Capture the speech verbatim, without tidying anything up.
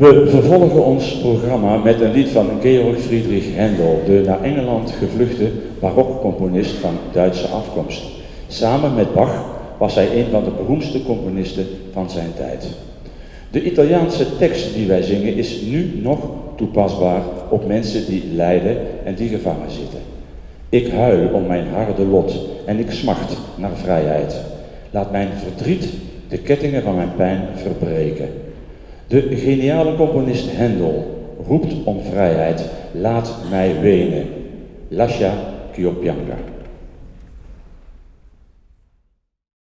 We vervolgen ons programma met een lied van Georg Friedrich Händel, de naar Engeland gevluchte barokcomponist van Duitse afkomst. Samen met Bach was hij een van de beroemdste componisten van zijn tijd. De Italiaanse tekst die wij zingen is nu nog toepasbaar op mensen die lijden en die gevangen zitten. Ik huil om mijn harde lot en ik smacht naar vrijheid. Laat mijn verdriet de kettingen van mijn pijn verbreken. De geniale componist Händel roept om vrijheid. Laat mij wenen. Lascia ch'io pianga.